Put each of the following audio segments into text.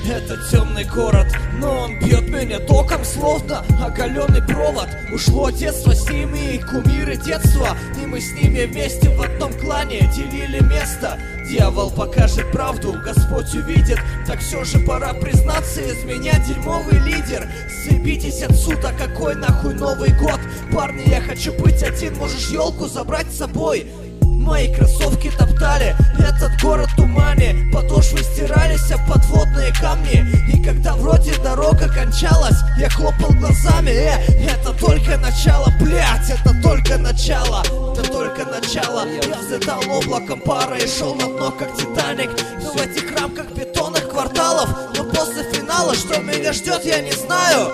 Это темный город, но он бьет меня током, словно оголенный провод. Ушло детство с ними, и кумиры детства, и мы с ними вместе в одном клане делили место. Дьявол покажет правду, Господь увидит. Так все же пора признаться, из меня дерьмовый лидер. Съебитесь отсюда, какой нахуй Новый год? Парни, я хочу быть один, можешь елку забрать с собой. Мои кроссовки топтали этот город в тумане, подошвы стирались об подводные камни. И когда вроде дорога кончалась, я хлопал глазами. Это только начало, блять, это только начало. Это только начало. Я взлетал облаком пара и шел на дно, как Титаник. Но в этих рамках бетонных кварталов, но после финала, что меня ждет, я не знаю.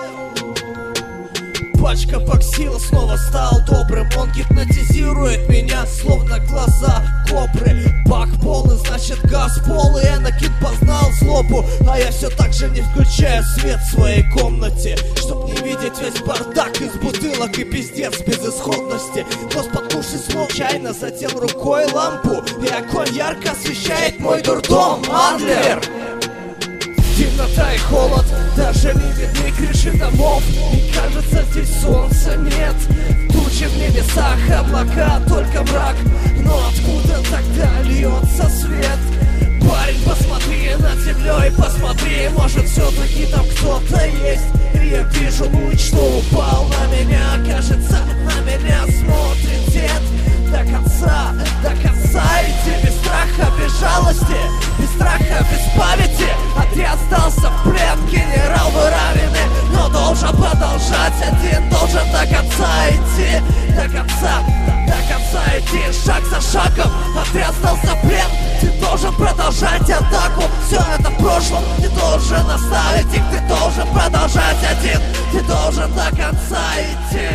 Пачка боксила снова стал добрым. Он гипнотизирует меня, словно глаза кобры. Бак полный, значит газ полый. Энакин познал злобу, а я все так же не включаю свет в своей комнате, чтоб не видеть весь бардак из бутылок и пиздец безысходности. Но споткнувшись случайно, затем рукой лампу, и огонь ярко освещает мой дурдом. Адлер! Темнота и холод, даже не видны крыши домов. И кажется, здесь солнца нет. Тучи в небесах, облака, только мрак. Но откуда тогда льется свет? Парень, посмотри над землей, посмотри, может все-таки там кто-то есть. И я вижу луч, что упал на меня. Кажется, на меня смотрит дед. До конца идти без страха, без жалости, без страха, без памяти. А ты остался в плен, генерал, вы ранены, но должен продолжать один, должен до конца идти, до конца идти, шаг за шагом. А ты остался в плен, ты должен продолжать атаку. Все это в прошлом, ты должен оставить их, ты должен продолжать один, ты должен до конца идти.